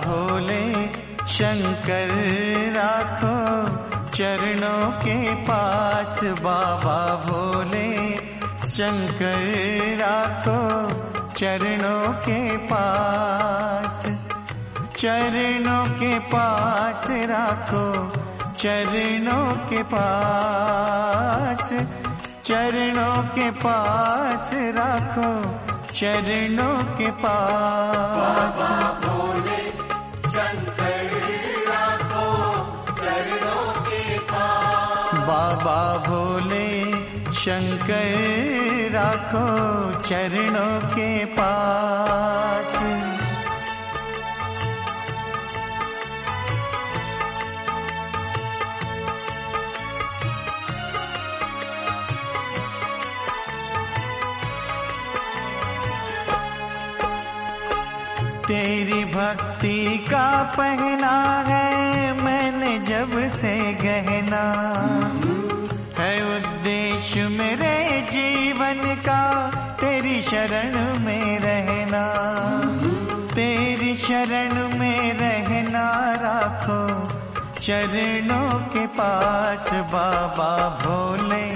भोले शंकर राखो चरणों के पास। बाबा भोले शंकर राखो चरणों के पास। चरणों के पास राखो चरणों के पास। चरणों के पास राखो चरणों के पास। बाबा भोले शंकर राखो चरणों के पास। बाबा भोले शंकर राखो चरणों के पास। तेरी भक्ति का पहना है मैंने जब से गहना। है उद्देश्य मेरे जीवन का तेरी शरण में रहना। तेरी शरण में रहना राखो चरणों के पास। बाबा भोले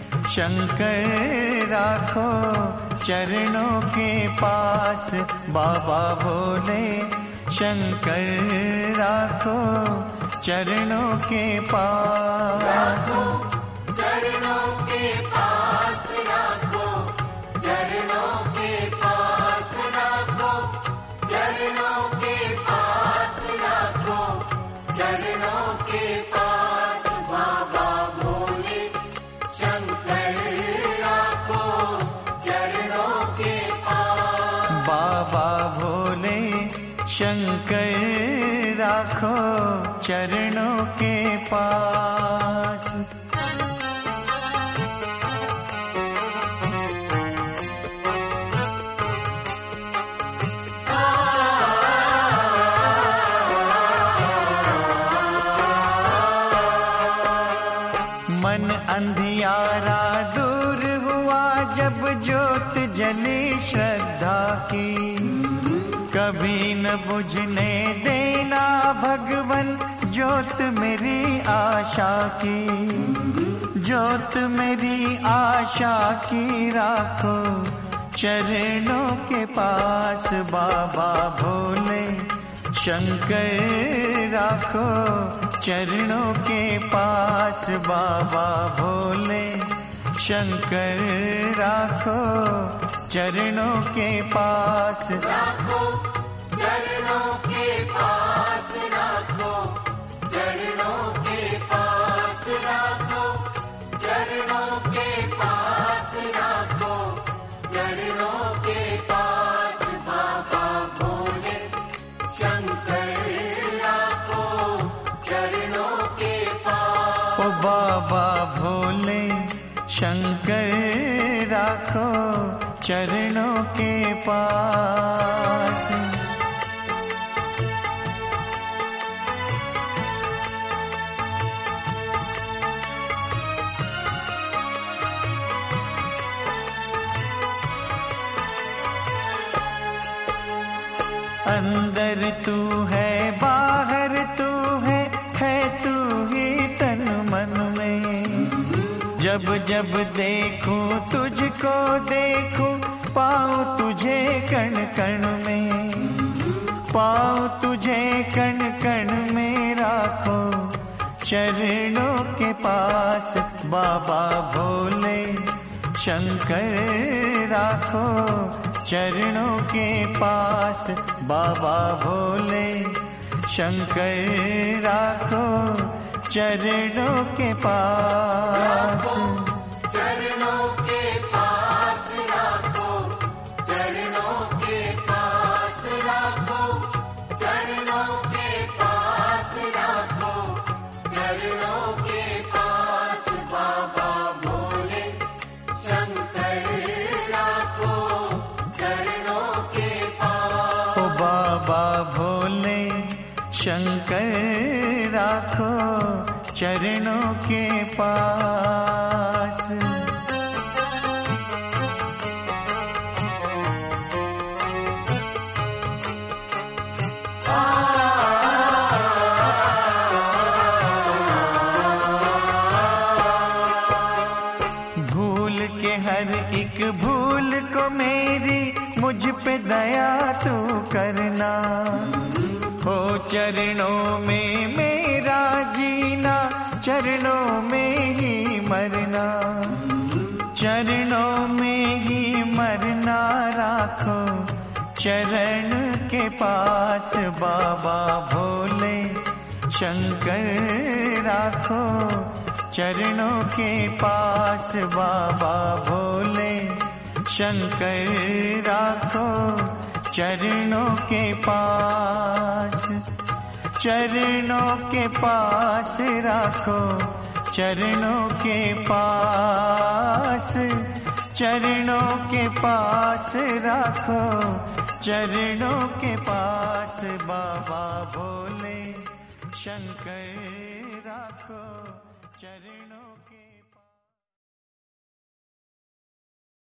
शंकर राखो चरणों के पास। बाबा भोले शंकर राखो चरणों के पास। राखो चरणों के पास। राखो चरणों के पास। राखो चरणों के पास। राखो चरणों के पास। बाबा भोले शंकर राखो चरणों के पास। बाबा भोले शंकर राखो चरणों के पास। मन अंधियारा दूर हुआ जब ज्योत जली श्रद्धा की। कभी न बुझने देना भगवन ज्योत मेरी आशा की। ज्योत मेरी आशा की राखो चरणों के पास। बाबा भोले शंकर राखो चरणों के पास। बाबा भोले शंकर राखो चरणों के पास। राखो चरणों के पास। राखो चरणों के पास। राखो चरणों के पास। राखो चरणों के पास। बाबा भोले शंकर राखो चरणों के पास। ओ बाबा भोले शंकर राखो चरणों के पास। अंदर तू है बाहर तू है तू ही तन मन में। जब जब देखूं तुझको देखूं पाऊं तुझे कण कण में। पाऊं तुझे कण कण में राखो चरणों के पास। बाबा भोले शंकर राखो चरणों के पास। बाबा भोले शंकर राखो चरणों के पास। चरणों के पास। राखो चरणों के पास। राखो चरणों के पास। राखो चरणों के पास। बाबा भोले शंकर राखो चरणों के पास। ओ बाबा भोले शंकर राखो चरणों के पास। आ करना, हो चरणों में मेरा जीना, चरणों में ही मरना, चरणों में ही मरना राखो चरण के पास। बाबा भोले शंकर राखो चरणों के पास। बाबा भोले शंकर राखो चरणों के पास, चरणों के पास राखो चरणों के पास, चरणों के पास राखो चरणों के पास। बाबा भोले शंकर राखो चरणों के